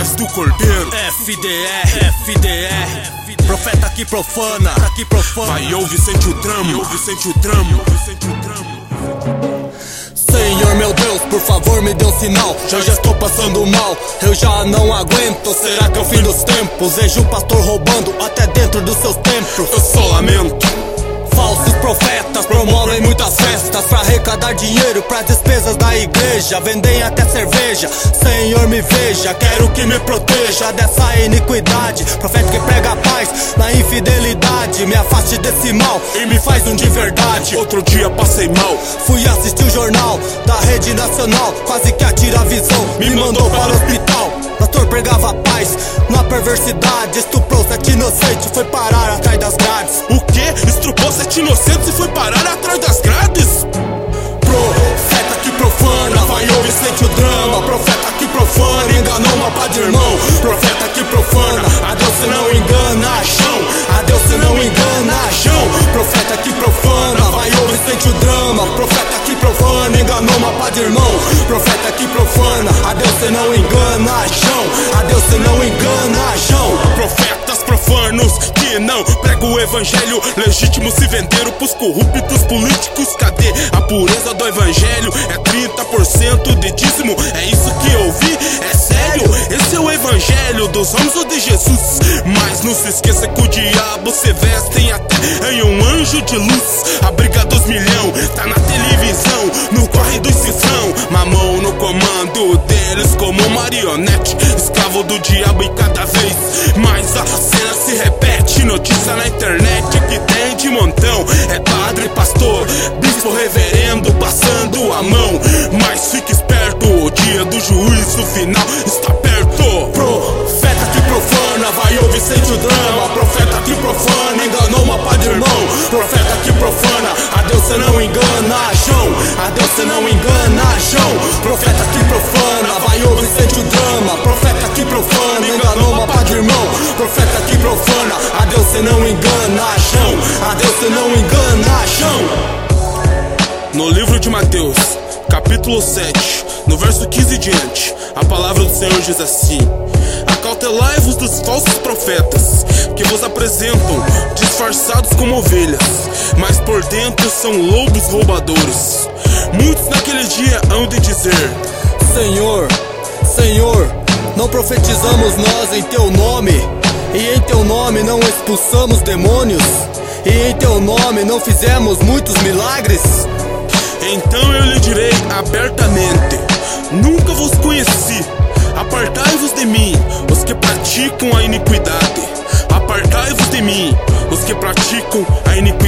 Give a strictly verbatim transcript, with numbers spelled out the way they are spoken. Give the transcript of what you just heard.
atrás do cordeiro. F D E, F D E, profeta que profana, que profana. Vai ouve, sente o tramo, ouve, sente o tramo, ouve, sente o tramo. Senhor meu Deus, por favor me dê um sinal. Eu já estou passando mal, eu já não aguento. Será que é o fim dos tempos? Vejo o pastor roubando até dentro dos seus templos. Eu só lamento. Falsos profetas promovem muitas festas pra arrecadar dinheiro pras despesas da igreja. Vendem até cerveja, Senhor me veja. Quero que me proteja dessa iniquidade. Profeta que prega a paz na infidelidade. Me afaste desse mal e me faz um de verdade. Outro dia passei mal, fui assistir o jornal da rede nacional. Quase que atira a visão, me mandou para o hospital. Pastor pregava paz na perversidade. Estuprou sete inocentes, foi parar atrás das grades. O quê? Estuprou sete inocentes e foi parar atrás das grades? Profeta que profana, vai ouvir, sente o drama. Profeta que profana, enganou uma pá de irmão. Profeta que profana, a Deus cê não engana, chão. A Deus cê não engana, chão. Profeta que profana, vai ouvir, sente o drama. Profeta que profana, enganou uma pá de irmão. Profeta que profana, a Deus cê não engana, chão. A Deus cê não engana, chão. Profetas profanos que não pregam o evangelho legítimo, se venderam pros corruptos políticos. Cadê a pureza do evangelho? É trinta por cento de dízimo, é isso que eu vi? É sério? Esse é o evangelho dos homens ou de Jesus? Mas não se esqueça que o diabo se veste até em um anjo de luz. A briga dos milhão tá na televisão, no corre do cifrão. Mamão no comando deles como marionete, escravo do diabo e cada vez mais a cena se repete. Notícia na internet que tem de montão. É padre, pastor, bispo, reverendo passando a mão. Mas fique esperto, o dia do juízo final está perto. Profeta que profana, vai ouvir, sente o drama. Profeta que profana, enganou uma pá de irmão. Profeta que profana, a Deus cê não engana, chão. A Deus cê não engana, chão. Profeta que profana, vai ouvir, sente o drama. Profeta que profana, enganou uma pá de irmão. Profeta que profana, a Deus cê não engana, chão. A Deus cê não engana, chão. No livro de Mateus, capítulo sete, no verso quinze e diante, a palavra do Senhor diz assim: acautelai-vos dos falsos profetas, que vos apresentam disfarçados como ovelhas, mas por dentro são lobos roubadores. Muitos naquele dia hão de dizer: Senhor, Senhor, não profetizamos nós em teu nome, e em teu nome não expulsamos demônios, e em teu nome não fizemos muitos milagres? Então eu lhe direi abertamente: nunca vos conheci. Apartai-vos de mim, os que praticam a iniquidade. Apartai-vos de mim, os que praticam a iniquidade.